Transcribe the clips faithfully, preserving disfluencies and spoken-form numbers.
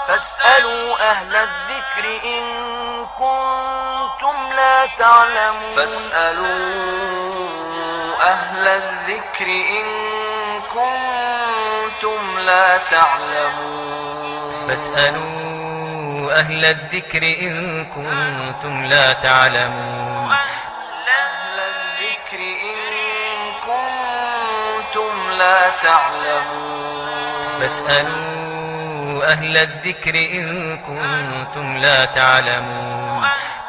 فاسألوا أهل الذكر إن كنتم لا تعلمون فاسألوا أهل الذكر إن كنتم لا تعلمون فاسألوا أهل الذكر إن كنتم لا تعلمون أهل الذكر إن كنتم لا تعلمون فاسألوا أهل الذكر إن كنتم لا تعلمون.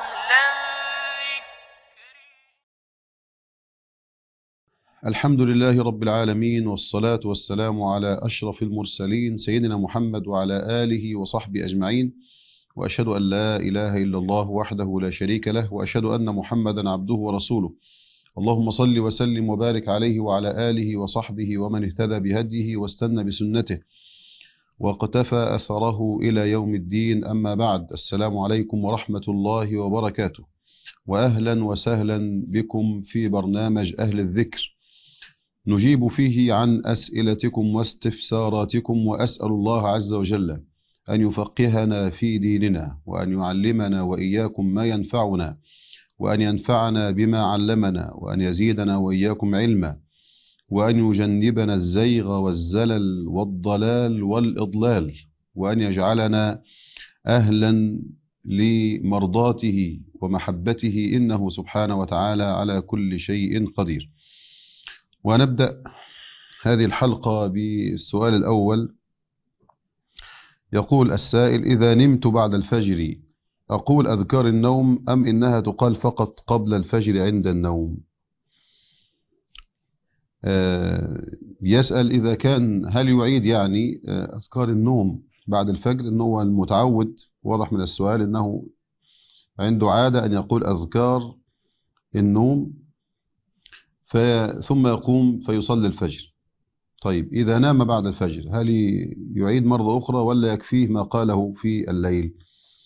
الحمد لله رب العالمين، والصلاة والسلام على أشرف المرسلين سيدنا محمد وعلى آله وصحبه أجمعين، وأشهد أن لا إله إلا الله وحده لا شريك له، وأشهد أن محمدا عبده ورسوله. اللهم صل وسلم وبارك عليه وعلى آله وصحبه ومن اهتدى بهديه واستنى بسنته واقتفى أثره إلى يوم الدين. أما بعد، السلام عليكم ورحمة الله وبركاته، وأهلا وسهلا بكم في برنامج أهل الذكر، نجيب فيه عن أسئلتكم واستفساراتكم، وأسأل الله عز وجل أن يفقهنا في ديننا، وأن يعلمنا وإياكم ما ينفعنا، وأن ينفعنا بما علمنا، وأن يزيدنا وإياكم علما، وأن يجنبنا الزيغ والزلل والضلال والإضلال، وأن يجعلنا أهلا لمرضاته ومحبته، إنه سبحانه وتعالى على كل شيء قدير. ونبدأ هذه الحلقة بالسؤال الأول. يقول السائل: إذا نمت بعد الفجر أقول أذكار النوم أم إنها تقال فقط قبل الفجر عند النوم؟ آه يسأل إذا كان هل يعيد يعني آه أذكار النوم بعد الفجر، إنه هو المتعود، واضح من السؤال أنه عنده عادة أن يقول أذكار النوم ثم يقوم فيصلي الفجر. طيب إذا نام بعد الفجر هل يعيد مرة أخرى ولا يكفيه ما قاله في الليل؟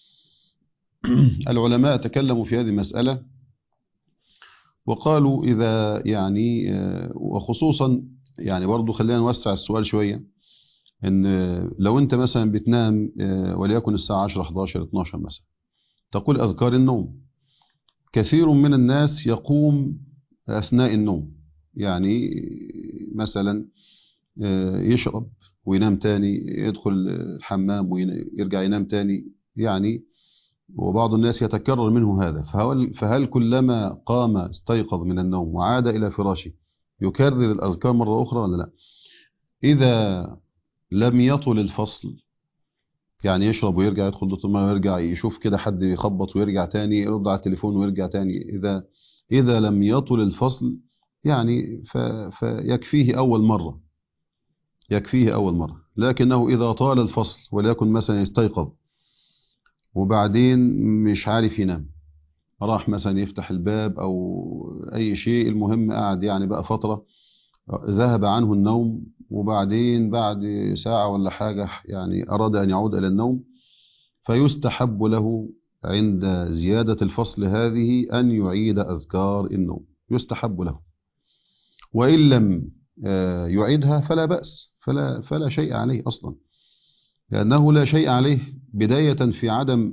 العلماء تكلموا في هذه المسألة وقالوا إذا يعني، وخصوصا يعني برضو خلينا نوسع السؤال شوية، إن لو أنت مثلا بتنام وليكن الساعة عشرة حداشر اتناشر مثلا تقول أذكار النوم، كثير من الناس يقوم أثناء النوم، يعني مثلا يشرب وينام تاني، يدخل الحمام ويرجع ينام تاني يعني، وبعض الناس يتكرر منه هذا. فهل, فهل كلما قام استيقظ من النوم وعاد إلى فراشه يكرر الأذكار مرة أخرى ولا لا؟ إذا لم يطل الفصل، يعني يشرب ويرجع يدخل دوت الماء ويرجع يشوف كده حد يخبط ويرجع تاني يرد على التليفون ويرجع تاني، إذا إذا لم يطل الفصل يعني فيكفيه أول مرة، يكفيه أول مرة. لكنه إذا طال الفصل وليكن مثلا يستيقظ وبعدين مش عارف ينام، راح مثلا يفتح الباب أو أي شيء، المهم قاعد يعني بقى فترة ذهب عنه النوم، وبعدين بعد ساعة ولا حاجة يعني أراد أن يعود إلى النوم، فيستحب له عند زيادة الفصل هذه أن يعيد أذكار النوم، يستحب له. وإن لم يعيدها فلا بأس، فلا, فلا شيء عليه أصلا، لأنه لا شيء عليه بداية في عدم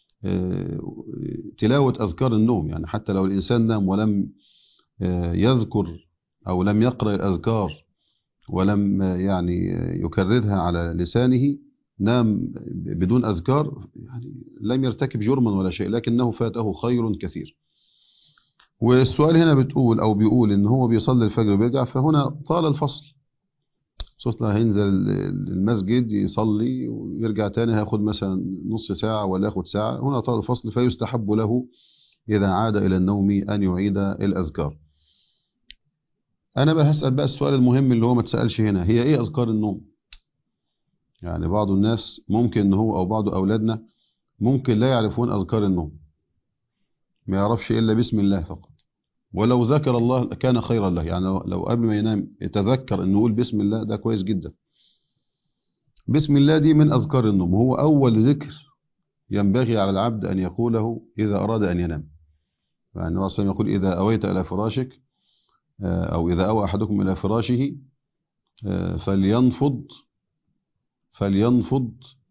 تلاوة أذكار النوم. يعني حتى لو الإنسان نام ولم يذكر أو لم يقرأ الأذكار ولم يعني يكررها على لسانه، نام بدون أذكار، يعني لم يرتكب جرما ولا شيء، لكنه فاته خير كثير. والسؤال هنا بتقول أو بيقول إن هو بيصلي الفجر وبيرجع، فهنا طال الفصل، صوت لا هينزل المسجد يصلي ويرجع تاني، هياخد مثلا نص ساعة ولا ياخد ساعة، هنا طال الفصل، فيستحب له إذا عاد إلى النوم أن يعيد الأذكار. أنا بقى هسأل بقى السؤال المهم اللي هو ما تسألش هنا، هي إيه أذكار النوم؟ يعني بعض الناس ممكن إن هو أو بعض أولادنا ممكن لا يعرفون أذكار النوم، ما يعرفش إلا بسم الله فقط، ولو ذكر الله كان خيرا له. يعني لو قبل ما ينام يتذكر أن يقول بسم الله، ده كويس جدا. بسم الله دي من أذكار النوم، وهو أول ذكر ينبغي على العبد أن يقوله إذا أراد أن ينام. يعني النبي صلى الله عليه وسلم يقول: إذا أويت إلى فراشك أو إذا أوى أحدكم إلى فراشه فلينفض فلينفض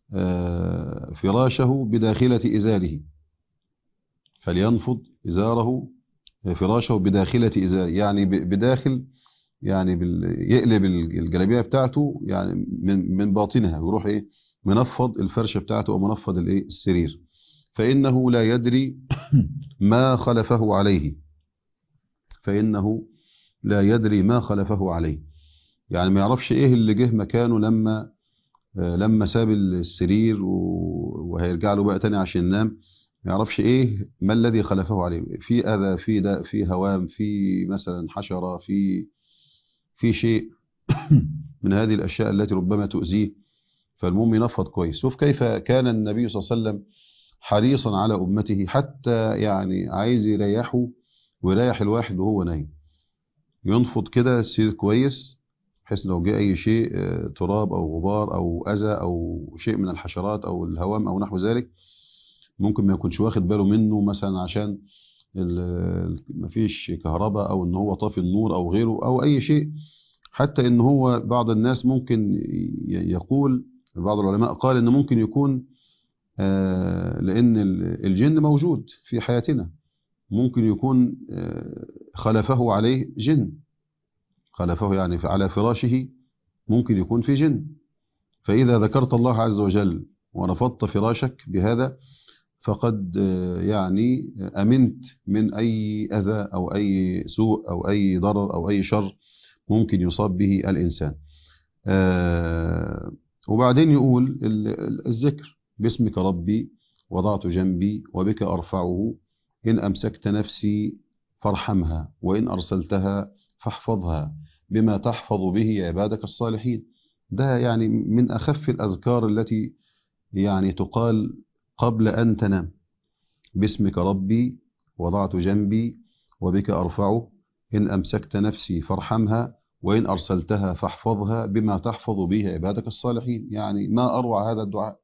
فراشه بداخلة إزاره، فلينفض إزاره فراشه بداخلة إزاره، يعني بداخل، يعني يقلب الجلابية بتاعته يعني من من باطنها، ويروح ايه منفض الفرشة بتاعته او منفض الايه السرير، فإنه لا يدري ما خلفه عليه، فإنه لا يدري ما خلفه عليه، يعني ما يعرفش ايه اللي جه مكانه لما لما ساب السرير وهيرجع له بقى تاني عشان ينام، ما يعرفش ايه ما الذي خلفه عليه، في اذى، في داء، في هوام، في مثلا حشرة، في في شيء من هذه الاشياء التي ربما تؤذيه، فالمهم ينفض كويس. شوف كيف كان النبي صلى الله عليه وسلم حريصا على امته، حتى يعني عايز يريحه ويريح الواحد وهو نايم، ينفض كده السرير كويس، بحيث لو جاء اي شيء تراب او غبار او اذى او شيء من الحشرات او الهوام او نحو ذلك، ممكن ما يكونش واخد باله منه، مثلا عشان مفيش كهرباء او ان هو طافي النور او غيره او اي شيء. حتى ان هو بعض الناس ممكن يقول، بعض العلماء قال ان ممكن يكون لان الجن موجود في حياتنا، ممكن يكون خلفه عليه جن، خلفه يعني على فراشه ممكن يكون في جن، فإذا ذكرت الله عز وجل ونفضت فراشك بهذا فقد يعني أمنت من أي أذى أو أي سوء أو أي ضرر أو أي شر ممكن يصاب به الإنسان. وبعدين يقول الذكر: باسمك ربي وضعت جنبي وبك أرفعه، إن أمسكت نفسي فارحمها وإن أرسلتها فاحفظها بما تحفظ به عبادك الصالحين. ده يعني من أخف الأذكار التي يعني تقال قبل أن تنام. باسمك ربي وضعت جنبي وبك أرفعه، إن أمسكت نفسي فارحمها وإن أرسلتها فاحفظها بما تحفظ به عبادك الصالحين. يعني ما أروع هذا الدعاء.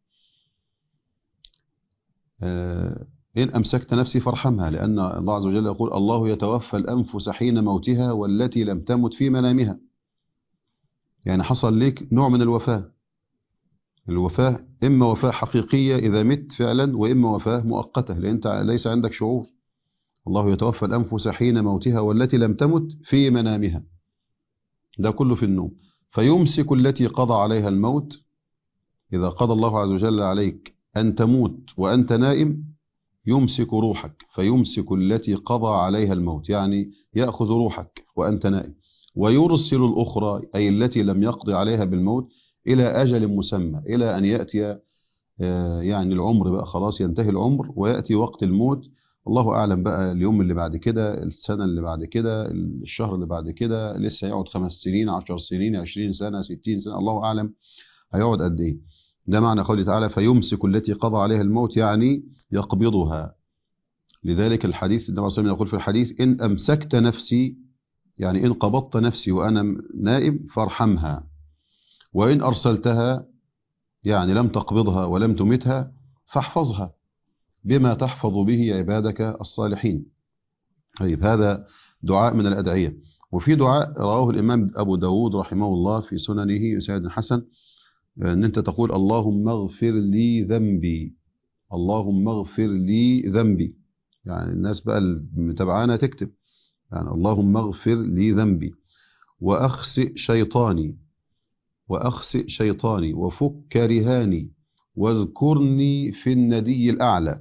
آه إن أمسكت نفسي فارحمها، لأن الله عز وجل يقول: الله يتوفى الأنفس حين موتها والتي لم تمت في منامها. يعني حصل لك نوع من الوفاة، الوفاة إما وفاة حقيقية إذا مت فعلا، وإما وفاة مؤقتة لأن أنت ليس عندك شعور. الله يتوفى الأنفس حين موتها والتي لم تمت في منامها، ده كله في النوم. فيمسك التي قضى عليها الموت، إذا قضى الله عز وجل عليك أن تموت وأنت نائم يمسك روحك، فيمسك التي قضى عليها الموت، يعني يأخذ روحك وأنت نائم، ويرسل الأخرى أي التي لم يقضي عليها بالموت إلى أجل مسمى، إلى أن يأتي يعني العمر بقى خلاص ينتهي العمر ويأتي وقت الموت. الله أعلم بقى اليوم اللي بعد كده، السنة اللي بعد كده، الشهر اللي بعد كده، لسه يقعد خمس سنين، عشر سنين، عشرين سنة، ستين سنة، الله أعلم هيقعد قد إيه. ده معنى قوله تعالى: فيمسك التي قضى عليها الموت، يعني يقبضها. لذلك الحديث النبي صلى الله عليه وسلم يقول في الحديث: إن أمسكت نفسي، يعني إن قبضت نفسي وأنا نائم فارحمها، وإن أرسلتها يعني لم تقبضها ولم تمتها فاحفظها بما تحفظ به عبادك الصالحين. طيب، هذا دعاء من الأدعية. وفي دعاء رواه الإمام أبو داود رحمه الله في سننه بسند حسن، أن أنت تقول: اللهم اغفر لي ذنبي، اللهم اغفر لي ذنبي. يعني الناس بقى المتابعانا تكتب يعني: اللهم اغفر لي ذنبي وأخسئ شيطاني وأخسئ شيطاني وفك رهاني واذكرني في الندي الأعلى،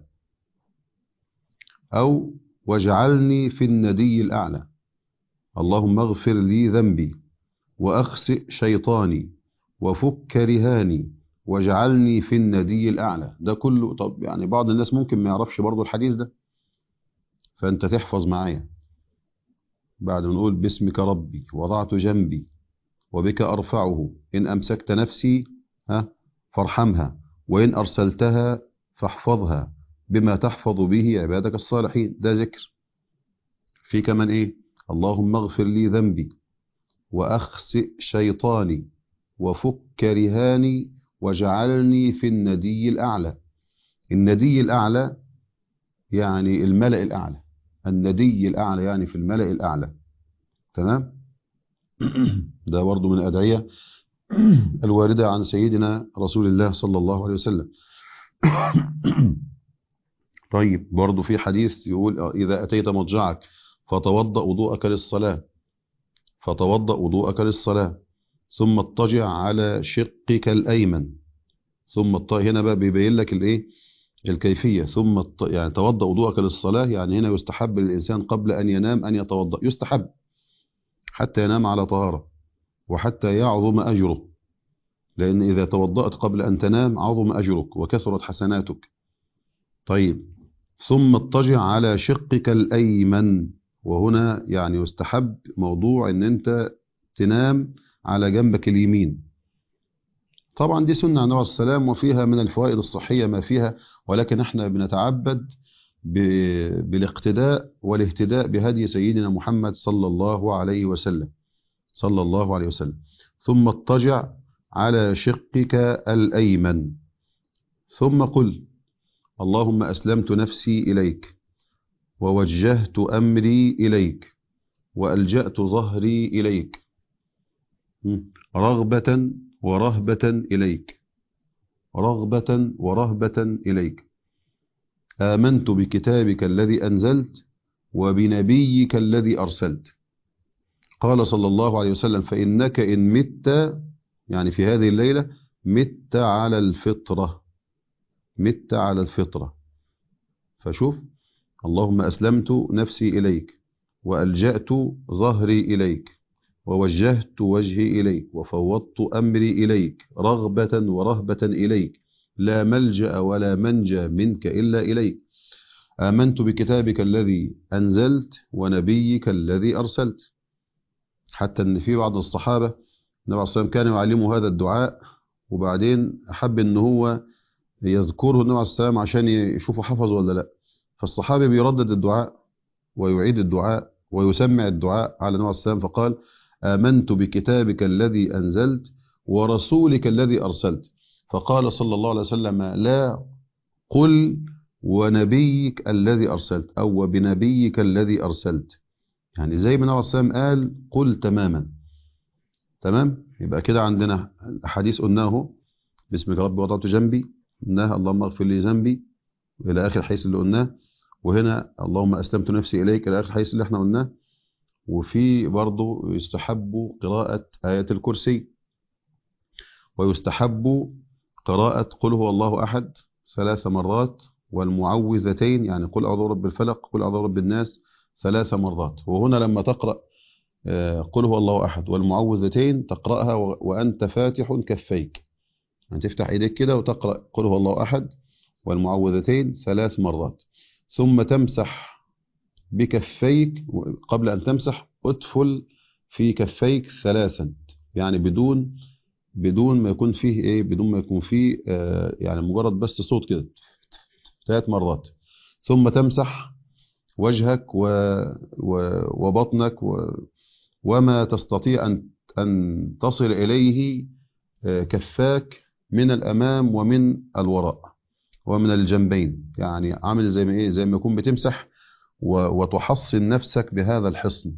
أو واجعلني في الندي الأعلى. اللهم اغفر لي ذنبي وأخسئ شيطاني وفك رهاني واجعلني في الندي الأعلى. ده كله. طب يعني بعض الناس ممكن ما يعرفش برضو الحديث ده، فأنت تحفظ معايا بعد ما نقول: باسمك ربي وضعت جنبي وبك أرفعه، إن أمسكت نفسي ها فارحمها وإن أرسلتها فاحفظها بما تحفظ به عبادك الصالحين. ده ذكر. في كمان إيه: اللهم اغفر لي ذنبي وأخسئ شيطاني وفك رهاني واجعلني في الندي الأعلى. الندي الأعلى يعني الملأ الأعلى، الندي الأعلى يعني في الملأ الأعلى. تمام. ده برضو من الأدعية الواردة عن سيدنا رسول الله صلى الله عليه وسلم. طيب برضو في حديث يقول إذا أتيت مضجعك فتوضأ وضوءك للصلاة فتوضأ وضوءك للصلاة ثم اضطجع على شقك الأيمن. ثم الط... هنا بقى بيبين لك الايه الكيفية. ثم الط... يعني توضأ وضوءك للصلاة، يعني هنا يستحب للإنسان قبل أن ينام أن يتوضأ، يستحب حتى ينام على طهارة وحتى يعظم أجره، لأن إذا توضأت قبل أن تنام عظم أجرك وكثرت حسناتك. طيب ثم اضطجع على شقك الأيمن، وهنا يعني يستحب موضوع أن أنت تنام على جنبك اليمين. طبعا دي سنة عن النبي عليه السلام وفيها من الفوائد الصحية ما فيها، ولكن احنا بنتعبد بالاقتداء والاهتداء بهدي سيدنا محمد صلى الله عليه وسلم صلى الله عليه وسلم. ثم اضطجع على شقك الأيمن ثم قل اللهم أسلمت نفسي إليك ووجهت أمري إليك وألجأت ظهري إليك رغبة ورهبة إليك رغبة ورهبة إليك. آمنت بكتابك الذي أنزلت وبنبيك الذي أرسلت. قال صلى الله عليه وسلم فإنك إن مت، يعني في هذه الليلة، مت على الفطرة مت على الفطرة. فشوف اللهم أسلمت نفسي إليك وألجأت ظهري إليك ووجهت وجهي إليك وفوضت أمري إليك رغبة ورهبة إليك لا ملجأ ولا منجى منك إلا إليك. آمنت بكتابك الذي أنزلت ونبيك الذي أرسلت. حتى أن في بعض الصحابة النبي عليه الصلاة والسلام كان يعلمه هذا الدعاء، وبعدين أحب أن هو يذكره النبي عليه الصلاة والسلام عشان يشوفه حفظ ولا لا. فالصحابي بيردد الدعاء ويعيد الدعاء ويسمع الدعاء على النبي عليه الصلاة والسلام، فقال آمنت بكتابك الذي أنزلت ورسولك الذي أرسلت. فقال صلى الله عليه وسلم لا، قل ونبيك الذي أرسلت أو وبنبيك الذي أرسلت. يعني زي ما النبي عليه الصلاة والسلام قال قل تماما. تمام. يبقى كده عندنا حديث قلناه باسمك ربي وضعت جنبي، قلناها اللهم اغفر لي ذنبي إلى آخر الحديث اللي قلناه، وهنا اللهم أسلمت نفسي إليك إلى آخر الحديث اللي احنا قلناه. وفي برضه يستحب قراءة آية الكرسي، ويستحب قراءة قل هو الله أحد ثلاث مرات، والمعوذتين يعني قل أعوذ برب الفلق قل أعوذ برب الناس ثلاث مرات. وهنا لما تقرأ قل هو الله أحد والمعوذتين تقرأها وأنت فاتح كفيك، يعني تفتح إيديك كده وتقرأ قل هو الله أحد والمعوذتين ثلاث مرات، ثم تمسح بكفيك. قبل أن تمسح أدفل في كفيك ثلاثا، يعني بدون بدون ما يكون فيه إيه بدون ما يكون فيه آه يعني مجرد بس صوت كده ثلاث مرات. ثم تمسح وجهك و و وبطنك و وما تستطيع أن أن تصل إليه آه كفاك من الأمام ومن الوراء ومن الجنبين، يعني عامل زي ما إيه زي ما يكون بتمسح وتحصن نفسك بهذا الحصن.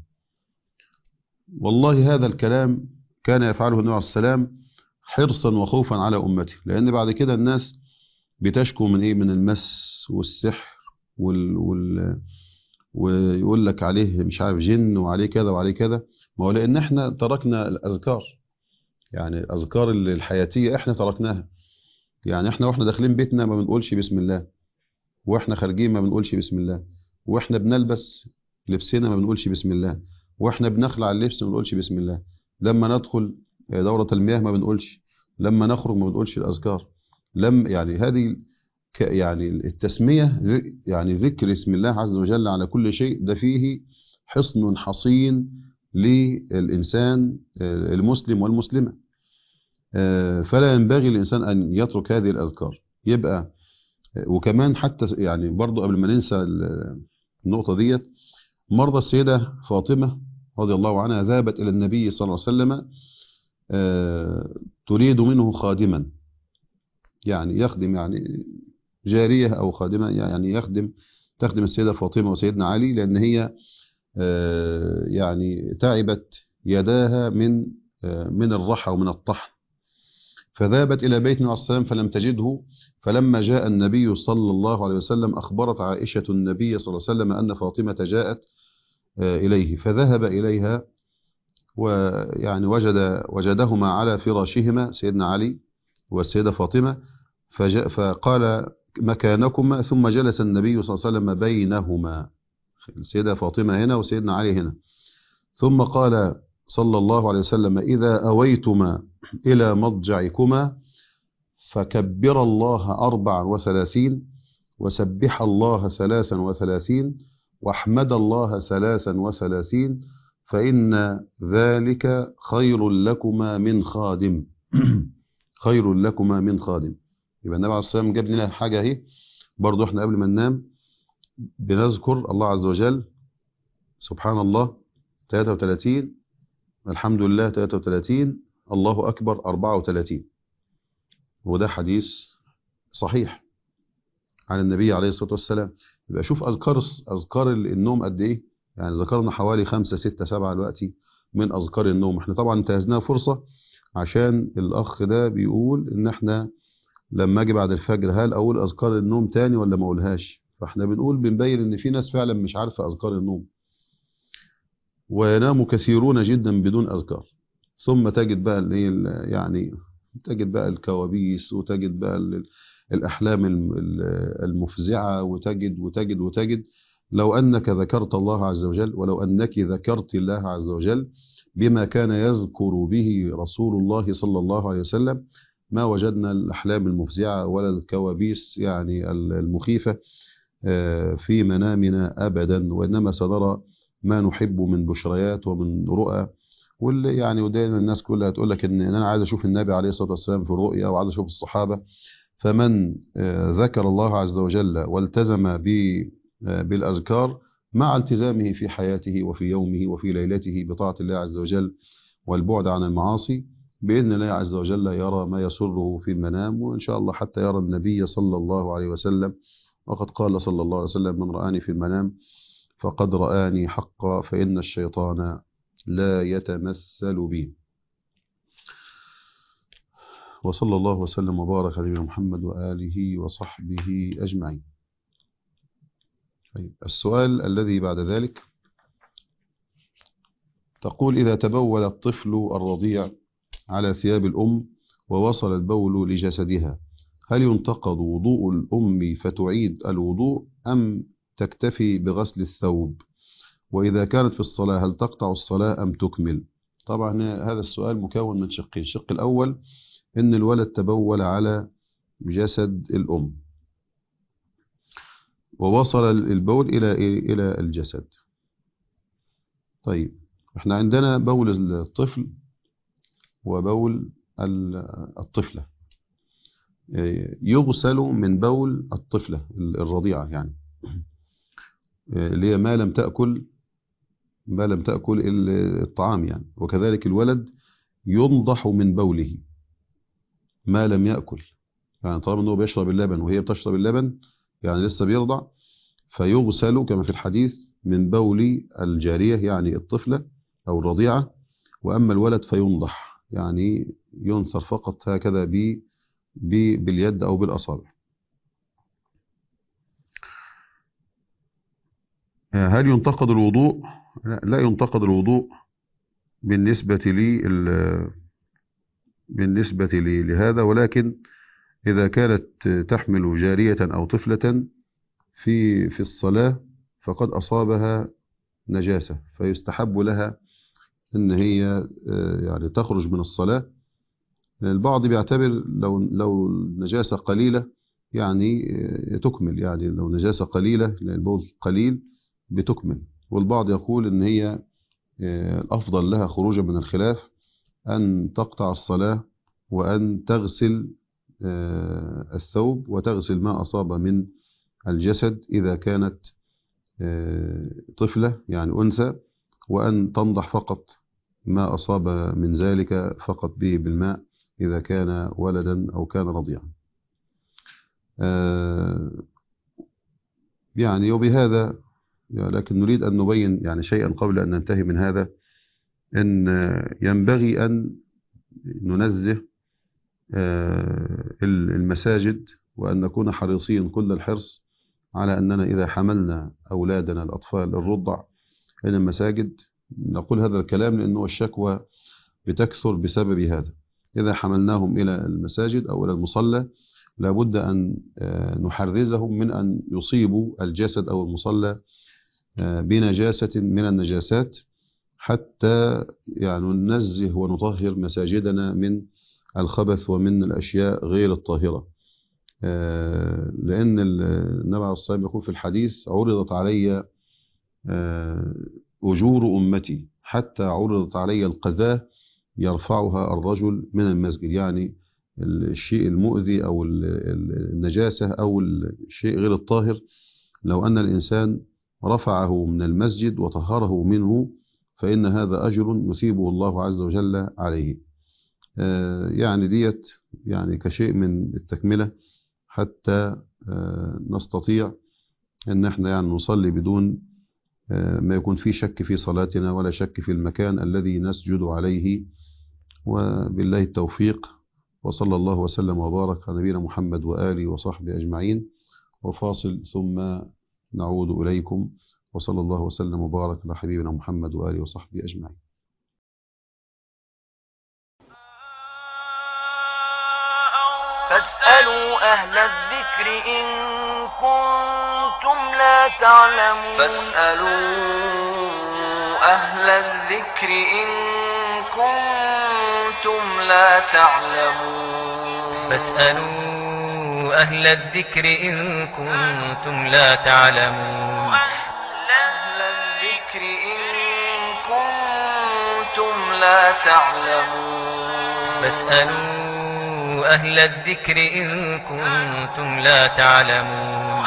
والله هذا الكلام كان يفعله النبي عليه السلام حرصا وخوفا على أمته، لأن بعد كده الناس بتشكو من إيه من المس والسحر وال وال ويقول لك عليه مش عارف جن وعليه كذا وعليه كذا. ما هو لأن احنا تركنا الأذكار، يعني الأذكار الحياتية احنا تركناها. يعني احنا واحنا داخلين بيتنا ما بنقولش بسم الله، واحنا خارجين ما بنقولش بسم الله، واحنا بنلبس لبسنا ما بنقولش بسم الله، واحنا بنخلع اللبس ما بنقولش بسم الله، لما ندخل دورة المياه ما بنقولش، لما نخرج ما بنقولش الأذكار. لم يعني هذه يعني التسمية يعني ذكر اسم الله عز وجل على كل شيء، ده فيه حصن حصين للإنسان المسلم والمسلمة. فلا ينبغي للإنسان أن يترك هذه الأذكار. يبقى وكمان حتى يعني برضو قبل ما ننسى النقطة ديت، مرضى السيدة فاطمة رضي الله عنها ذهبت إلى النبي صلى الله عليه وسلم تريد منه خادما، يعني يخدم، يعني جارية أو خادمة، يعني يخدم تخدم السيدة فاطمة وسيدنا علي، لأن هي يعني تعبت يداها من من الرحى ومن الطحن، فذهبت إلى بيت النبي عليه السلام فلم تجده، فلما جاء النبي صلى الله عليه وسلم أخبرت عائشة النبي صلى الله عليه وسلم أن فاطمة جاءت إليه، فذهب إليها ويعني وجد وجدهما على فراشهما سيدنا علي والسيدة فاطمة، فجاء فقال مكانكما، ثم جلس النبي صلى الله عليه وسلم بينهما، السيدة فاطمة هنا وسيدنا علي هنا، ثم قال صلى الله عليه وسلم إذا أويتما إلى مضجعكما فكبر الله أربعا وثلاثين، وسبح الله ثلاثا وثلاثين، واحمد الله ثلاثا وثلاثين، فإن ذلك خير لكما من خادم. خير لكما من خادم. يبقى النبي عليه الصلاة والسلام جاب لنا حاجة اهي برضو احنا قبل ما ننام بنذكر الله عز وجل، سبحان الله ثلاثة وثلاثين، الحمد لله ثلاثة وثلاثين، الله أكبر أربعة وثلاثين، وده حديث صحيح عن النبي عليه الصلاة والسلام. يبقى شوف أذكار أذكار النوم قد إيه، يعني ذكرنا حوالي خمسة ستة سبعة دلوقتي من أذكار النوم. احنا طبعا انتهزناها فرصة عشان الأخ ده بيقول إن احنا لما أجي بعد الفجر هل أقول أذكار النوم تاني ولا ما أقولهاش، فاحنا بنقول بنبين إن في ناس فعلا مش عارفة أذكار النوم، وينام كثيرون جدا بدون أذكار، ثم تجد بقى اللي يعني تجد بقى الكوابيس، وتجد بقى الأحلام المفزعة، وتجد وتجد وتجد. لو أنك ذكرت الله عز وجل، ولو أنك ذكرت الله عز وجل بما كان يذكر به رسول الله صلى الله عليه وسلم، ما وجدنا الأحلام المفزعة ولا الكوابيس يعني المخيفة في منامنا أبدا، وإنما سنرى ما نحب من بشريات ومن رؤى. واللي يعني ودايما الناس كلها تقول لك ان انا عايز اشوف النبي عليه الصلاه والسلام في الرؤيا، وعايز اشوف الصحابه. فمن ذكر الله عز وجل والتزم بالاذكار مع التزامه في حياته وفي يومه وفي ليلته بطاعه الله عز وجل والبعد عن المعاصي، باذن الله عز وجل يرى ما يسره في المنام، وان شاء الله حتى يرى النبي صلى الله عليه وسلم. وقد قال صلى الله عليه وسلم من رآني في المنام فقد رآني حقا، فإن الشيطان لا يتمثل بي. وصلى الله وسلم وبارك على نبينا محمد وآله وصحبه أجمعين. طيب السؤال الذي بعد ذلك تقول إذا تبول الطفل الرضيع على ثياب الأم ووصل البول لجسدها، هل ينتقض وضوء الأم فتعيد الوضوء أم تكتفي بغسل الثوب؟ وإذا كانت في الصلاة هل تقطع الصلاة أم تكمل؟ طبعا هذا السؤال مكون من شقين. الشق الأول إن الولد تبول على جسد الأم ووصل البول إلى إلى الجسد. طيب احنا عندنا بول الطفل وبول الطفلة، يغسل من بول الطفلة الرضيعة يعني اللي هي ما لم تأكل ما لم تأكل الطعام يعني، وكذلك الولد ينضح من بوله ما لم يأكل، يعني طالما انه بيشرب اللبن وهي بتشرب اللبن يعني لسه بيرضع، فيغسل كما في الحديث من بول الجارية يعني الطفلة أو الرضيعة، وأما الولد فينضح يعني ينثر فقط هكذا ب باليد أو بالأصابع. هل ينتقد الوضوء؟ لا ينتقد الوضوء بالنسبة لي بالنسبة لي لهذا، ولكن إذا كانت تحمل جارية أو طفلة في في الصلاة فقد أصابها نجاسة، فيستحب لها أن هي يعني تخرج من الصلاة. البعض بيعتبر لو لو نجاسة قليلة يعني تكمل، يعني لو نجاسة قليلة لأن البول قليل بتكمل، والبعض يقول ان هي الافضل لها خروجا من الخلاف ان تقطع الصلاة وان تغسل الثوب وتغسل ما اصاب من الجسد اذا كانت طفلة يعني انثى، وان تنضح فقط ما اصاب من ذلك فقط به بالماء اذا كان ولدا او كان رضيعا. يعني وبهذا لكن نريد أن نبين يعني شيئا قبل أن ننتهي من هذا، أن ينبغي أن ننزه المساجد، وأن نكون حريصين كل الحرص على أننا إذا حملنا أولادنا الأطفال الرضع إلى المساجد. نقول هذا الكلام لأنه الشكوى بتكثر بسبب هذا. إذا حملناهم إلى المساجد أو إلى المصلى لابد أن نحرزهم من أن يصيبوا الجسد أو المصلى بنجاسة من النجاسات، حتى يعني ننزه ونطهر مساجدنا من الخبث ومن الأشياء غير الطاهرة. لأن النبي عليه الصلاة والسلام يقول في الحديث: عرضت علي أجور أمتي حتى عرضت علي القذاة يرفعها الرجل من المسجد. يعني الشيء المؤذي أو النجاسة أو الشيء غير الطاهر لو أن الإنسان رفعه من المسجد وطهره منه فإن هذا أجر يثيبه الله عز وجل عليه. يعني ديت يعني كشيء من التكملة حتى نستطيع أن احنا يعني نصلي بدون ما يكون فيه شك في صلاتنا ولا شك في المكان الذي نسجد عليه. وبالله التوفيق، وصلى الله وسلم وبارك على نبينا محمد وآله وصحبه أجمعين. وفاصل ثم نعود إليكم، وصلى الله وسلم وبارك على حبيبنا محمد وآله وصحبه أجمعين. فاسألوا أهل الذكر إن كنتم لا تعلمون. فاسألوا أهل الذكر إن كنتم لا تعلمون. فاسألوا أهل الذكر إن كنتم لا تعلمون. أهل الذكر إن كنتم لا تعلمون. فاسألوا أهل الذكر إن كنتم لا تعلمون.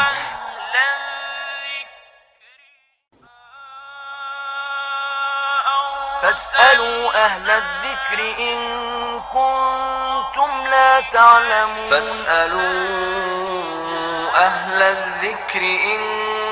فاسألوا أهل الذكر إن كنتم لا تعلمون. فاسألوا أهل الذكر إن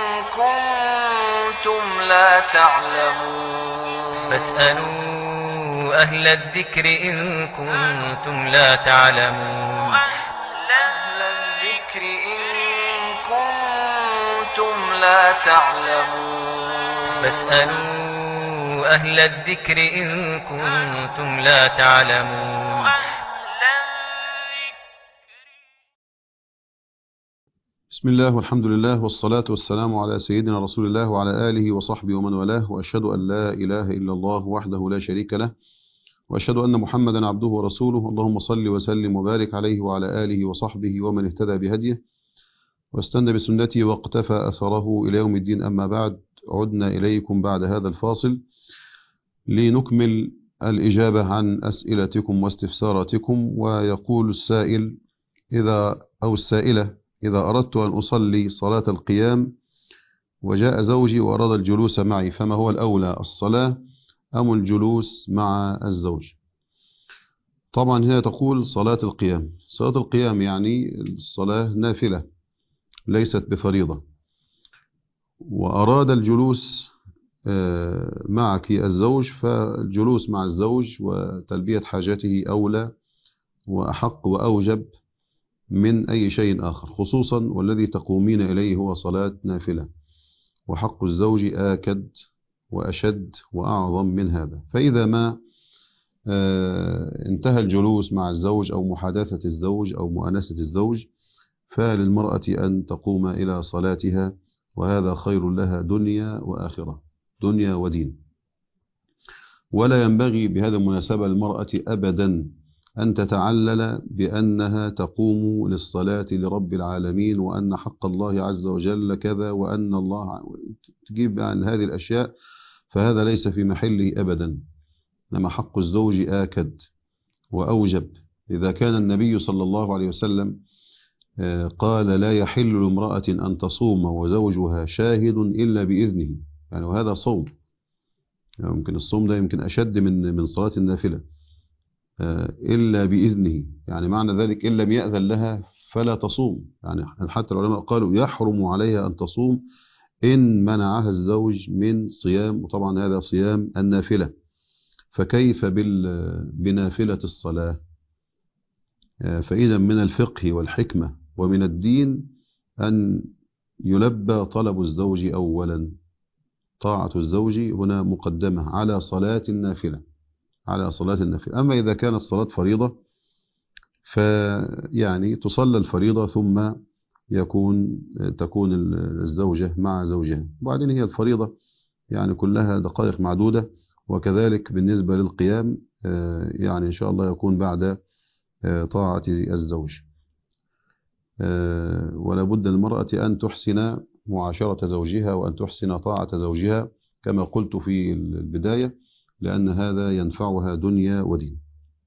كنتم لا تعلمون. فاسألوا أهل الذكر إن كنتم لا تعلمون. أهل الذكر إن كنتم لا تعلمون. فاسألوا أهل الذكر إن كنتم لا تعلمون. بسم الله والحمد لله والصلاة والسلام على سيدنا رسول الله وعلى آله وصحبه ومن والاه، وأشهد أن لا إله إلا الله وحده لا شريك له، وأشهد أن محمدا عبده ورسوله. اللهم صل وسلم وبارك عليه وعلى آله وصحبه ومن اهتدى بهديه واستنى بسنته واقتفى أثره إلى يوم الدين. أما بعد، عدنا إليكم بعد هذا الفاصل لنكمل الإجابة عن أسئلتكم واستفساراتكم. ويقول السائل إذا أو السائلة: إذا أردت أن أصلي صلاة القيام وجاء زوجي وأراد الجلوس معي، فما هو الأولى، الصلاة أم الجلوس مع الزوج؟ طبعا هنا تقول صلاة القيام. صلاة القيام يعني الصلاة نافلة ليست بفريضة، وأراد الجلوس معك الزوج، فالجلوس مع الزوج وتلبية حاجته أولى وأحق وأوجب من أي شيء آخر، خصوصا والذي تقومين إليه هو صلاة نافلة، وحق الزوج آكد وأشد وأعظم من هذا. فإذا ما انتهى الجلوس مع الزوج أو محادثة الزوج أو مؤانسة الزوج، فللمرأة أن تقوم إلى صلاتها، وهذا خير لها دنيا وآخرة، دنيا ودين. ولا ينبغي بهذه المناسبة للمرأة أبدا أن تتعلل بأنها تقوم للصلاة لرب العالمين، وأن حق الله عز وجل كذا، وأن الله تجيب عن هذه الأشياء، فهذا ليس في محله أبدا. إنما حق الزوج آكد وأوجب. إذا كان النبي صلى الله عليه وسلم قال: لا يحل لامرأة أن تصوم وزوجها شاهد إلا بإذنه، يعني وهذا صوم، يعني يمكن الصوم ده يمكن أشد من من صلاة النافلة، إلا بإذنه، يعني معنى ذلك إن لم يأذن لها فلا تصوم. يعني حتى العلماء قالوا يحرم عليها أن تصوم إن منعها الزوج من صيام، وطبعا هذا صيام النافلة، فكيف بنافلة الصلاة؟ فإذا من الفقه والحكمة ومن الدين أن يلبى طلب الزوج أولا. طاعة الزوج هنا مقدمة على صلاة النافلة، على صلاة النافلة. أما إذا كانت صلاة فريضة فيعني تصلى الفريضة ثم يكون تكون الزوجة مع زوجها. وبعدين هي الفريضة يعني كلها دقائق معدودة، وكذلك بالنسبة للقيام يعني إن شاء الله يكون بعد طاعة الزوج. ولا بد للمرأة أن تحسن معاشرة زوجها وأن تحسن طاعة زوجها كما قلت في البداية، لأن هذا ينفعها دنيا ودين.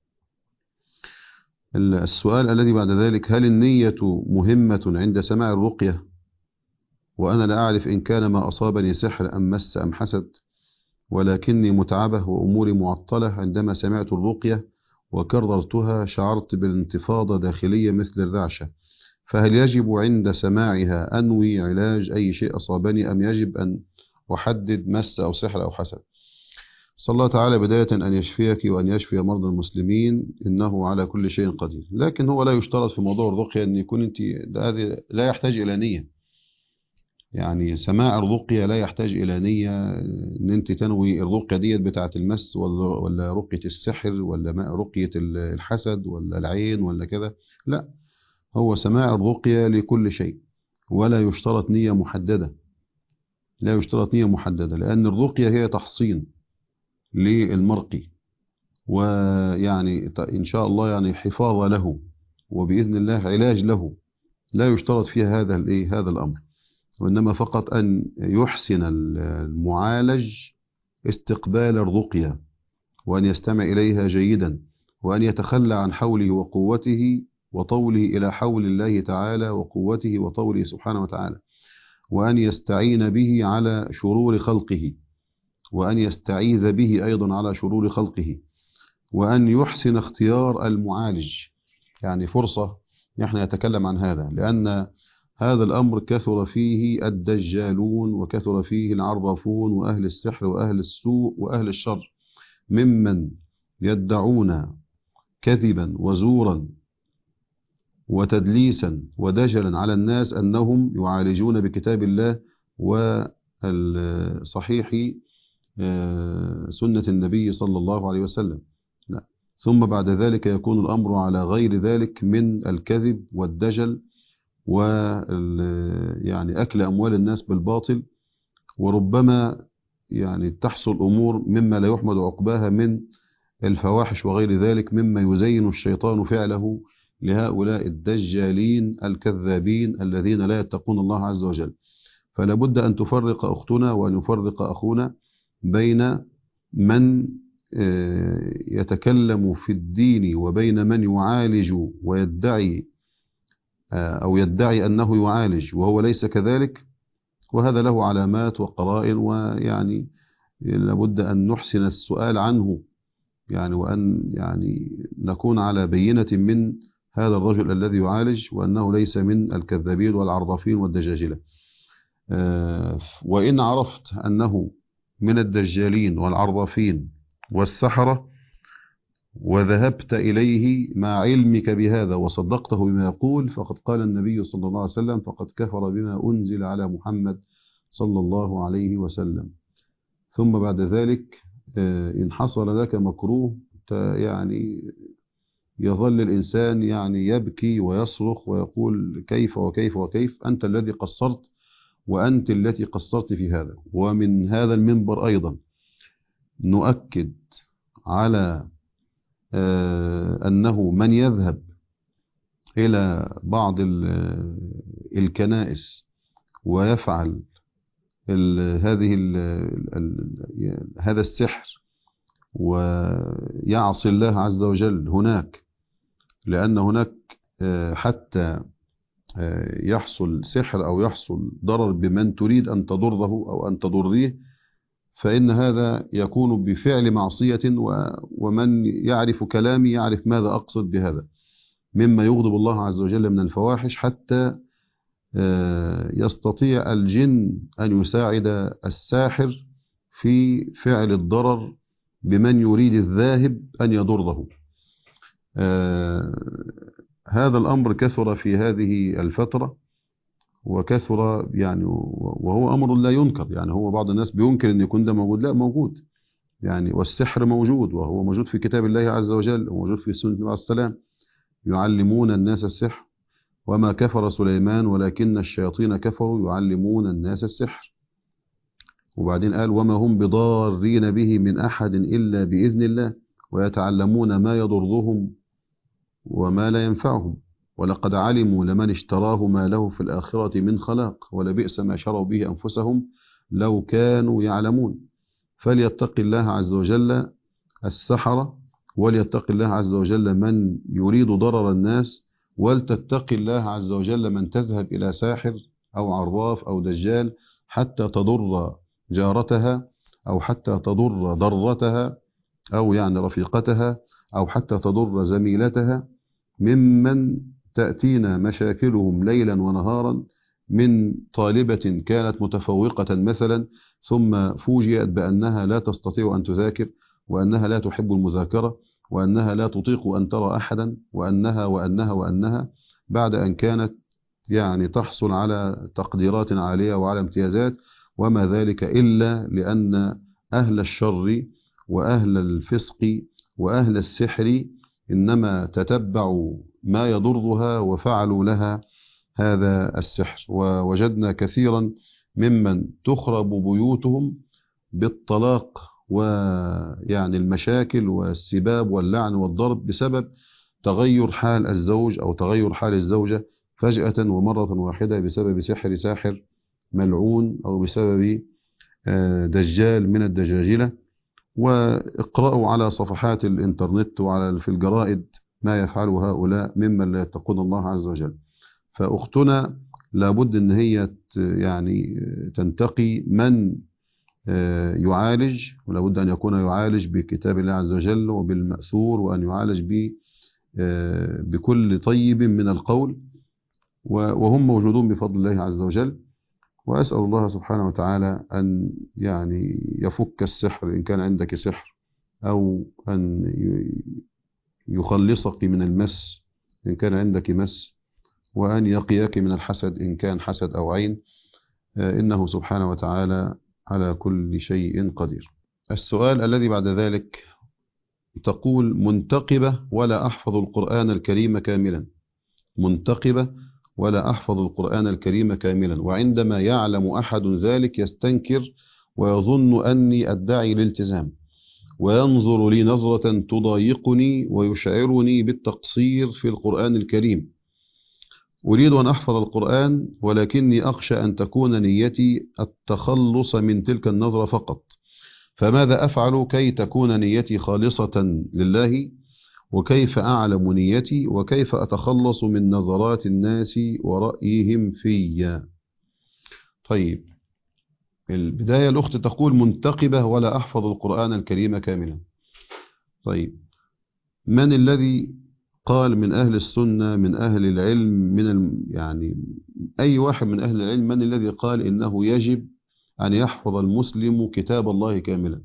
السؤال الذي بعد ذلك: هل النية مهمة عند سماع الرقية وأنا لا أعرف إن كان ما أصابني سحر أم مس أم حسد، ولكني متعبة وأموري معطلة عندما سمعت الرقية وكررتها شعرت بالانتفاضة داخلية مثل الرعشة، فهل يجب عند سماعها أنوي علاج أي شيء أصابني أم يجب أن أحدد مس أو سحر أو حسد؟ صلى الله تعالى بداية أن يشفيك وأن يشفي مرضى المسلمين، إنه على كل شيء قدير. لكن هو لا يشترط في موضوع الرقية أن يكون أنت، هذه لا يحتاج إلى نية. يعني سماع الرقية لا يحتاج إلى نية أن أنت تنوي الرقية ديت بتاعة المس ولا رقية السحر ولا رقية الحسد ولا العين ولا كذا. لا، هو سماع الرقية لكل شيء ولا يشترط نية محددة. لا يشترط نية محددة لأن الرقية هي تحصين للمرقي، ويعني إن شاء الله يعني حفاظ له وبإذن الله علاج له. لا يشترط فيها هذا الإيه هذا الأمر، وإنما فقط أن يحسن المعالج استقبال الرقية وأن يستمع إليها جيدا، وأن يتخلى عن حوله وقوته وطوله إلى حول الله تعالى وقوته وطوله سبحانه وتعالى، وأن يستعين به على شرور خلقه، وأن يستعيذ به أيضا على شرور خلقه، وأن يحسن اختيار المعالج. يعني فرصة نحن نتكلم عن هذا، لأن هذا الأمر كثر فيه الدجالون وكثر فيه العرافون وأهل السحر وأهل السوء وأهل الشر، ممن يدعون كذبا وزورا وتدليسا ودجلا على الناس أنهم يعالجون بكتاب الله والصحيح سنة النبي صلى الله عليه وسلم. لا. ثم بعد ذلك يكون الأمر على غير ذلك من الكذب والدجل و يعني أكل أموال الناس بالباطل، وربما يعني تحصل أمور مما لا يحمد عقباها من الفواحش وغير ذلك، مما يزين الشيطان فعله لهؤلاء الدجالين الكذابين الذين لا يتقون الله عز وجل. فلا بد أن تفرق أختنا وأن يفرق أخونا بين من يتكلم في الدين وبين من يعالج ويدعي أو يدعي أنه يعالج وهو ليس كذلك، وهذا له علامات وقرائن، ويعني لابد أن نحسن السؤال عنه، يعني وأن يعني نكون على بينة من هذا الرجل الذي يعالج وأنه ليس من الكذابين والعرضافين والدجاجلة. وإن عرفت أنه من الدجالين والعرضافين والسحرة وذهبت إليه مع علمك بهذا وصدقته بما يقول، فقد قال النبي صلى الله عليه وسلم: فقد كفر بما أنزل على محمد صلى الله عليه وسلم. ثم بعد ذلك إن حصل لك مكروه يعني يظل الإنسان يعني يبكي ويصرخ ويقول كيف وكيف وكيف، أنت الذي قصرت وأنت التي قصرت في هذا. ومن هذا المنبر أيضا نؤكد على أنه من يذهب إلى بعض الكنائس ويفعل هذه هذا السحر ويعصي الله عز وجل هناك، لأن هناك حتى يحصل سحر أو يحصل ضرر بمن تريد أن تضره أو أن تضريه، فإن هذا يكون بفعل معصية، ومن يعرف كلامي يعرف ماذا أقصد بهذا، مما يغضب الله عز وجل من الفواحش، حتى يستطيع الجن أن يساعد الساحر في فعل الضرر بمن يريد الذاهب أن يضره. آه هذا الأمر كثر في هذه الفترة، وكثر يعني، وهو أمر لا ينكر. يعني هو بعض الناس بينكر أن يكون ده موجود، لا موجود يعني. والسحر موجود، وهو موجود في كتاب الله عز وجل، وموجود في سنة النبي عليه السلام، يعلمون الناس السحر. وما كفر سليمان ولكن الشياطين كفروا يعلمون الناس السحر. وبعدين قال وما هم بضارين به من أحد إلا بإذن الله، ويتعلمون ما يضرهم وما لا ينفعهم، ولقد علموا لمن اشتراه ما له في الآخرة من خلاق، ولبئس ما شروا به أنفسهم لو كانوا يعلمون. فليتق الله عز وجل السحرة، وليتق الله عز وجل من يريد ضرر الناس، ولتتق الله عز وجل من تذهب إلى ساحر أو عراف أو دجال حتى تضر جارتها، أو حتى تضر ضرتها، أو يعني رفيقتها، أو حتى تضر زميلتها، ممن تأتينا مشاكلهم ليلا ونهارا، من طالبة كانت متفوقة مثلا ثم فوجئت بأنها لا تستطيع أن تذاكر، وأنها لا تحب المذاكرة، وأنها لا تطيق أن ترى أحدا، وأنها وأنها وأنها بعد أن كانت يعني تحصل على تقديرات عالية وعلى امتيازات، وما ذلك إلا لأن أهل الشر وأهل الفسق وأهل السحر إنما تتبعوا ما يضرها وفعلوا لها هذا السحر. ووجدنا كثيرا ممن تخرب بيوتهم بالطلاق ويعني المشاكل والسباب واللعن والضرب بسبب تغير حال الزوج أو تغير حال الزوجة فجأة ومرة واحدة، بسبب سحر ساحر ملعون، أو بسبب دجال من الدجاجلة. واقرأوا على صفحات الإنترنت وعلى في الجرائد ما يفعله هؤلاء ممن لا يتقون الله عز وجل. فأختنا لابد أن هي يعني تنتقي من يعالج، ولابد أن يكون يعالج بكتاب الله عز وجل وبالمأثور، وأن يعالج ب بكل طيب من القول، وهم موجودون بفضل الله عز وجل. وأسأل الله سبحانه وتعالى أن يعني يفك السحر إن كان عندك سحر، أو أن يخلصك من المس إن كان عندك مس، وأن يقيك من الحسد إن كان حسد أو عين، إنه سبحانه وتعالى على كل شيء قدير. السؤال الذي بعد ذلك تقول منتقبة ولا أحفظ القرآن الكريم كاملا، منتقبة ولا أحفظ القرآن الكريم كاملا، وعندما يعلم أحد ذلك يستنكر ويظن أني أدعي الالتزام، وينظر لي نظرة تضايقني ويشعرني بالتقصير في القرآن الكريم. أريد أن أحفظ القرآن، ولكني أخشى أن تكون نيتي التخلص من تلك النظرة فقط، فماذا أفعل كي تكون نيتي خالصة لله؟ وكيف أعلم نيتي؟ وكيف أتخلص من نظرات الناس ورأيهم في؟ طيب، البداية الأخت تقول منتقبة ولا أحفظ القرآن الكريم كاملا. طيب، من الذي قال من أهل السنة من أهل العلم من يعني أي واحد من أهل العلم من الذي قال إنه يجب أن يحفظ المسلم كتاب الله كاملا؟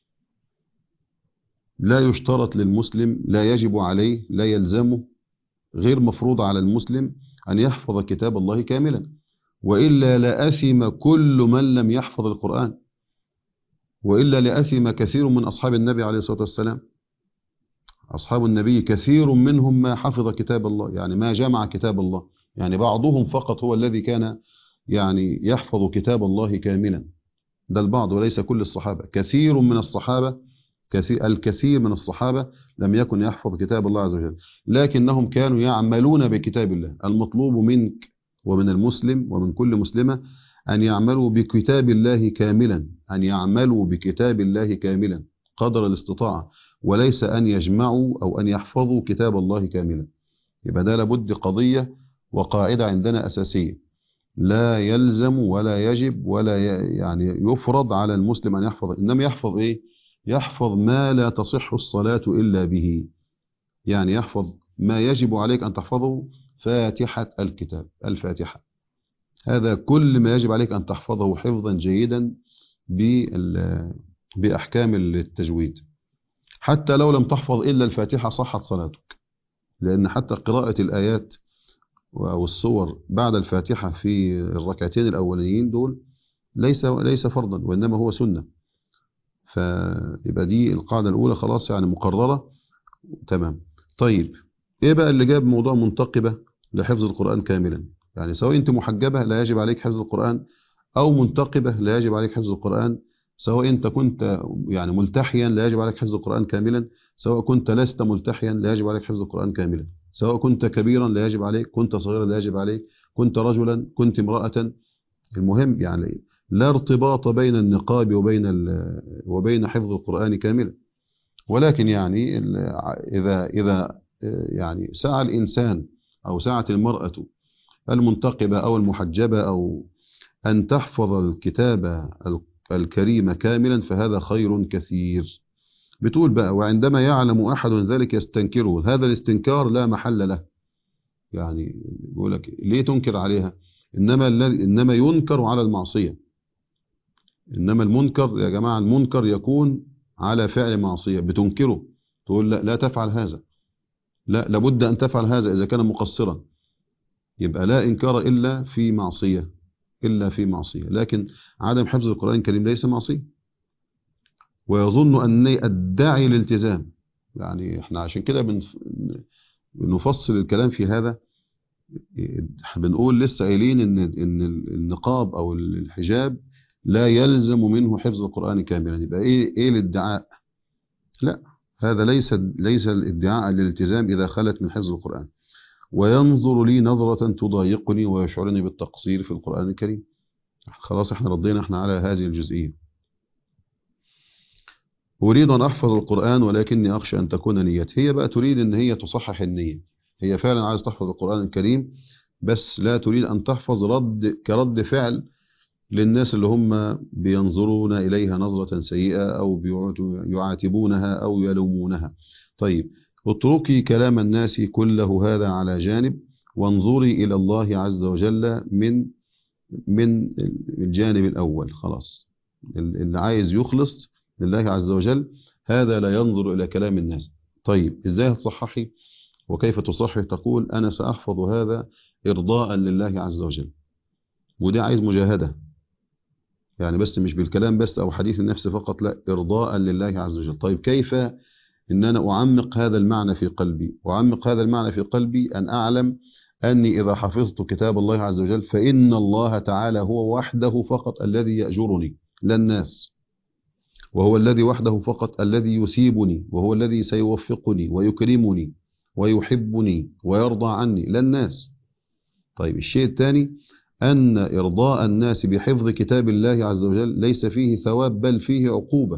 لا يشترط للمسلم، لا يجب عليه، لا يلزمه، غير مفروض على المسلم أن يحفظ كتاب الله كاملا، وإلا لأثم كل من لم يحفظ القرآن، وإلا لأثم كثير من أصحاب النبي عليه الصلاة والسلام. أصحاب النبي كثير منهم ما حفظ كتاب الله، يعني ما جمع كتاب الله، يعني بعضهم فقط هو الذي كان يعني يحفظ كتاب الله كاملا، ده البعض وليس كل الصحابة. كثير من الصحابة كثير الكثير من الصحابة لم يكن يحفظ كتاب الله عز وجل، لكنهم كانوا يعملون بكتاب الله. المطلوب منك ومن المسلم ومن كل مسلمة أن يعملوا بكتاب الله كاملا، أن يعملوا بكتاب الله كاملا قدر الاستطاعة، وليس أن يجمعوا أو أن يحفظوا كتاب الله كاملا. يبقى ده لابد قضية وقاعدة عندنا أساسية، لا يلزم ولا يجب ولا يعني يفرض على المسلم أن يحفظ، إنما يحفظ إيه؟ يحفظ ما لا تصح الصلاة إلا به، يعني يحفظ ما يجب عليك أن تحفظه، فاتحة الكتاب، الفاتحة، هذا كل ما يجب عليك أن تحفظه حفظا جيدا بأحكام التجويد. حتى لو لم تحفظ إلا الفاتحة صحت صلاتك، لأن حتى قراءة الآيات أو السور بعد الفاتحة في الركعتين الأولين دول ليس ليس فرضا، وإنما هو سنة. فيبقى دي القاعدة الأولى خلاص يعني مقررة تمام. طيب إيه بقى اللي جاب موضوع منتقبة لحفظ القرآن كاملا؟ يعني سواء أنت محجبة لا يجب عليك حفظ القرآن، أو منتقبة لا يجب عليك حفظ القرآن، سواء أنت كنت يعني ملتحيا لا يجب عليك حفظ القرآن كاملا، سواء كنت لست ملتحيا لا يجب عليك حفظ القرآن كاملا، سواء كنت كبيرا لا يجب عليك، كنت صغيرا لا يجب عليك، كنت رجلا، كنت امرأة. المهم يعني لا ارتباط بين النقاب وبين وبين حفظ القرآن كاملا. ولكن يعني إذا إذا يعني سعى الإنسان أو سعت المرأة المنتقبة أو المحجبة أو أن تحفظ الكتاب الكريم كاملا فهذا خير كثير. بتقول بقى وعندما يعلم أحد ذلك يستنكره، هذا الاستنكار لا محل له. يعني بيقول لك ليه تنكر عليها؟ إنما إنما ينكر على المعصية. إنما المنكر يا جماعة، المنكر يكون على فعل معصية بتنكره، تقول لا لا تفعل هذا، لا لابد أن تفعل هذا إذا كان مقصرا. يبقى لا إنكار إلا في معصية، إلا في معصية. لكن عدم حفظ القرآن الكريم ليس معصية. ويظن أني أدعي الالتزام. يعني احنا عشان كده بنفصل الكلام في هذا. بنقول لسه قايلين ان ان النقاب او الحجاب لا يلزم منه حفظ القرآن كاملا. يبقى ايه ايه الادعاء؟ لا، هذا ليس ليس الادعاء للالتزام اذا خلت من حفظ القرآن. وينظر لي نظرة تضايقني ويشعرني بالتقصير في القرآن الكريم. خلاص احنا ردينا احنا على هذه الجزئية. أريد أن أحفظ القرآن ولكني أخشى أن تكون نيتي. هي بقى تريد أن هي تصحح النية. هي فعلا عايز تحفظ القرآن الكريم، بس لا تريد أن تحفظ رد كرد فعل للناس اللي هم بينظرون إليها نظرة سيئة أو يعاتبونها أو يلومونها. طيب اتركي كلام الناس كله هذا على جانب، وانظري إلى الله عز وجل من من الجانب الأول. خلاص اللي عايز يخلص لله عز وجل هذا لا ينظر إلى كلام الناس. طيب إزاي هتصححي وكيف تصحح؟ تقول أنا سأحفظ هذا إرضاء لله عز وجل. وده عايز مجاهدة، يعني بس مش بالكلام بس أو حديث النفس فقط، لا، إرضاء لله عز وجل. طيب كيف إن أنا أعمق هذا المعنى في قلبي؟ أعمق هذا المعنى في قلبي أن أعلم أني إذا حفظت كتاب الله عز وجل فإن الله تعالى هو وحده فقط الذي يأجرني لا الناس، وهو الذي وحده فقط الذي يثيبني، وهو الذي سيوفقني ويكرمني ويحبني ويرضى عني لا الناس. طيب الشيء الثاني أن إرضاء الناس بحفظ كتاب الله عز وجل ليس فيه ثواب بل فيه عقوبة.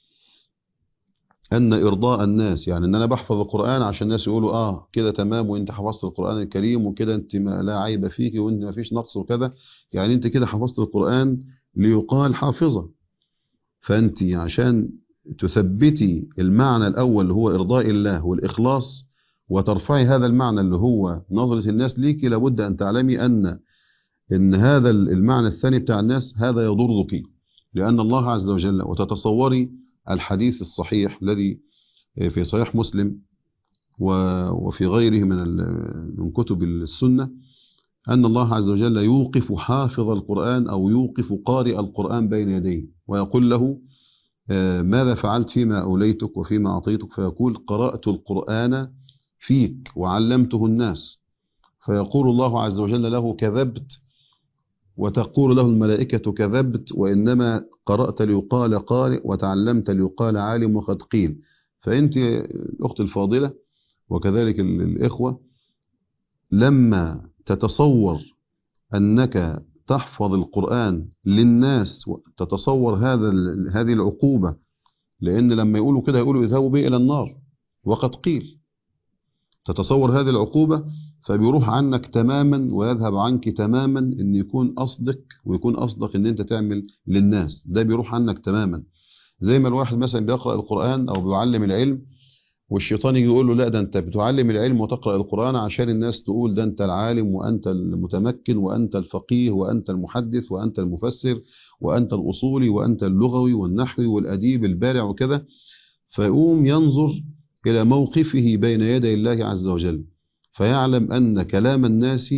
أن إرضاء الناس يعني أن أنا بحفظ القرآن عشان الناس يقولوا آه كده تمام وإنت حفظت القرآن الكريم وكده أنت ما لا عيب فيك وإنت ما فيش نقص وكذا، يعني أنت كده حفظت القرآن ليقال حافظة. فأنت عشان تثبتي المعنى الأول اللي هو إرضاء الله والإخلاص وترفعي هذا المعنى اللي هو نظرة الناس ليك، لابد أن تعلمي أن إن هذا المعنى الثاني بتاع الناس هذا يضرك، لأن الله عز وجل، وتتصوري الحديث الصحيح الذي في صحيح مسلم وفي غيره من من كتب السنة أن الله عز وجل يوقف حافظ القرآن أو يوقف قارئ القرآن بين يديه ويقول له ماذا فعلت فيما أوليتك وفيما أعطيتك؟ فيقول قرأت القرآن فيك وعلمته الناس. فيقول الله عز وجل له كذبت، وتقول له الملائكة كذبت، وإنما قرأت ليقال قارئ وتعلمت ليقال عالم وقد قيل. فأنت الأخت الفاضلة وكذلك الإخوة لما تتصور أنك تحفظ القرآن للناس تتصور هذا هذه العقوبة، لأن لما يقولوا كده يقولوا اذهبوا به إلى النار وقد قيل. تتصور هذه العقوبة فبيروح عنك تماما ويذهب عنك تماما ان يكون قصدك ويكون قصدك ان انت تعمل للناس، ده بيروح عنك تماما. زي ما الواحد مثلا بيقرأ القرآن او بيعلم العلم والشيطان يجي يقول له لا ده انت بتعلم العلم وتقرأ القرآن عشان الناس تقول ده انت العالم وانت المتمكن وانت الفقيه وانت المحدث وانت المفسر وانت الاصولي وانت اللغوي والنحوي والاديب البارع وكذا. فيقوم ينظر إلى موقفه بين يدي الله عز وجل، فيعلم أن كلام الناس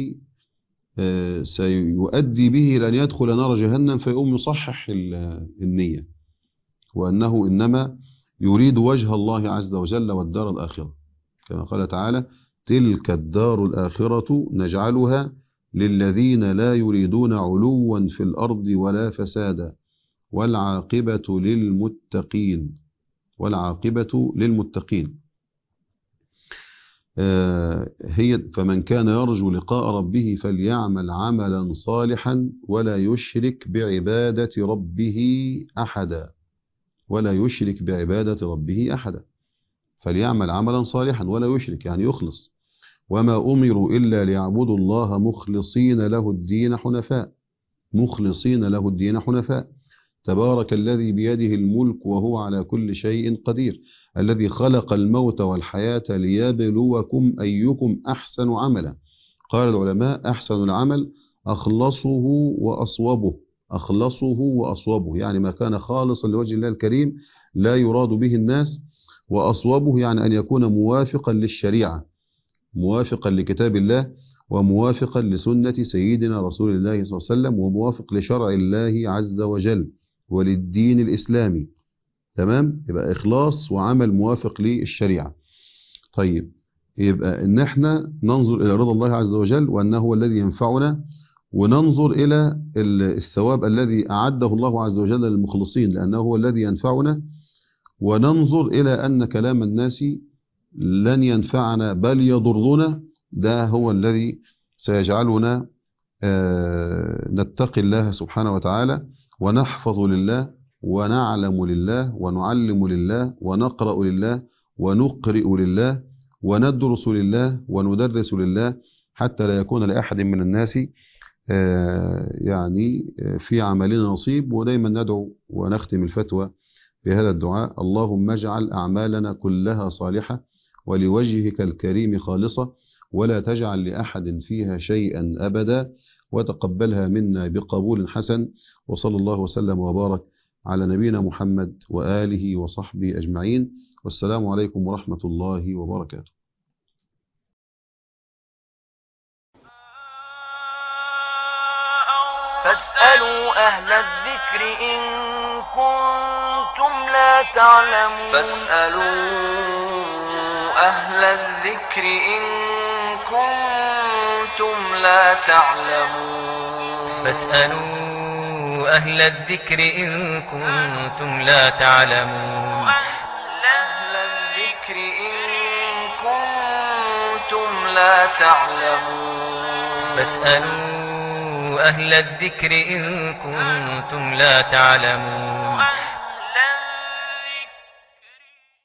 سيؤدي به لأن يدخل نار جهنم، فيقوم يصحح النية، وأنه إنما يريد وجه الله عز وجل والدار الآخرة، كما قال تعالى: تلك الدار الآخرة نجعلها للذين لا يريدون علوا في الأرض ولا فسادا والعاقبة للمتقين والعاقبة للمتقين. هي فمن كان يرجو لقاء ربه فليعمل عملا صالحا ولا يشرك بعبادة ربه أحدا ولا يشرك بعبادة ربه أحدا فليعمل عملا صالحا ولا يشرك، يعني يخلص. وما أمروا إلا ليعبدوا الله مخلصين له الدين حنفاء مخلصين له الدين حنفاء تبارك الذي بيده الملك وهو على كل شيء قدير الذي خلق الموت والحياة ليبلوكم أيكم أحسن عملا. قال العلماء: أحسن العمل أخلصه وأصوبه أخلصه وأصوبه يعني ما كان خالصا لوجه الله الكريم لا يراد به الناس، وأصوبه يعني أن يكون موافقا للشريعة، موافقا لكتاب الله، وموافقا لسنة سيدنا رسول الله صلى الله عليه وسلم، وموافق لشرع الله عز وجل وللدين الإسلامي. تمام؟ يبقى إخلاص وعمل موافق للشريعة. طيب، يبقى إن احنا ننظر إلى رضا الله عز وجل وأنه هو الذي ينفعنا، وننظر إلى الثواب الذي أعده الله عز وجل للمخلصين لأنه هو الذي ينفعنا، وننظر إلى أن كلام الناس لن ينفعنا بل يضرنا، ده هو الذي سيجعلنا نتقي الله سبحانه وتعالى ونحفظ لله ونعلم لله ونعلم لله ونقرأ لله ونقرئ لله وندرس لله وندرس لله، حتى لا يكون لأحد من الناس يعني في عملنا نصيب. ودايما ندعو ونختم الفتوى بهذا الدعاء: اللهم اجعل أعمالنا كلها صالحة ولوجهك الكريم خالصة، ولا تجعل لأحد فيها شيئا أبدا، وتقبلها منا بقبول حسن. وصلى الله وسلم وبارك على نبينا محمد وآله وصحبه أجمعين، والسلام عليكم ورحمة الله وبركاته. فاسألوا أهل الذكر إن كنتم لا تعلمون فاسألوا أهل الذكر إن كنتم لا تعلمون فاسألوا أهل الذكر إن كنتم لا تعلمون أهل الذكر إن كنتم لا تعلمون فاسألوا أهل الذكر إن كنتم لا تعلمون